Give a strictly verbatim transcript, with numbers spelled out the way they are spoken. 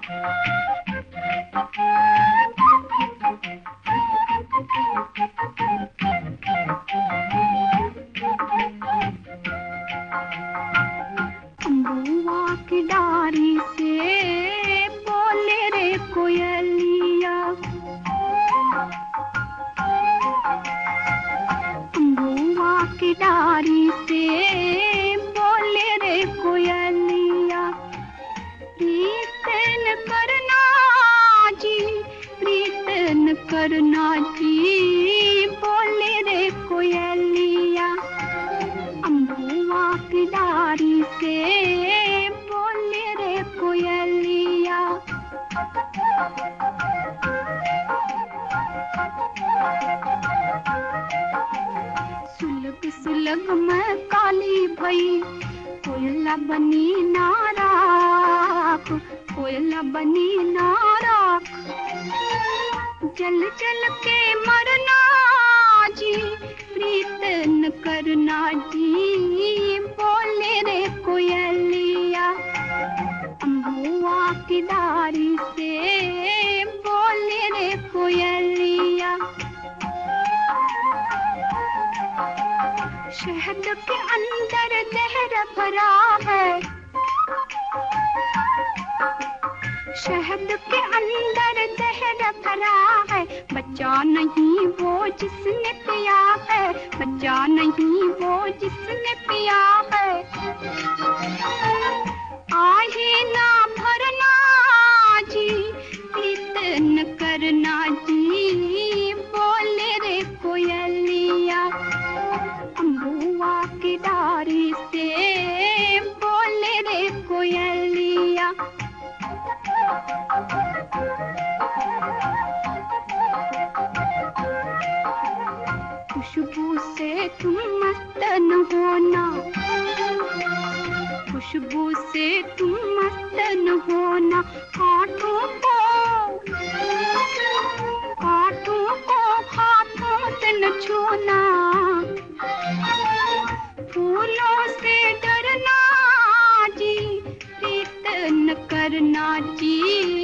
अम्बुआ की डारी से बोले रे कोयलिया, अम्बुआ की डारी से बोले रे कोयलिया, प्रीतन करना जी, प्रीतन करना जी, बोले रे कोयलिया, अम्बुआ की डारी से बोले रे कोयलिया। सुलग सुलग मैं काली भई, कोयला बनी नाराक, कोयला बनी नाराक, जल जल के मरना जी, प्रीतन करना जी, बोले रे कोयलिया, अम्बुआ की डारी से बोले रे कोयलिया। शहद के अंदर जहर भरा है, शहद के अंदर जहर भरा है, बच्चा नहीं वो जिसने पिया है, बच्चा नहीं वो जिसने पिया है। आहे ना भरना जी, प्रीतन करना जी, बोले रे कोयलिया, अम्बुआ की डारी से बोले रे कोयलिया। खुशबू से तुम मस्त न होना, खुशबू से तुम मस्त न होना, कांटों को कांटों को हाथों से न छूना, फूलों से डरना जी, प्रीतन करना जी,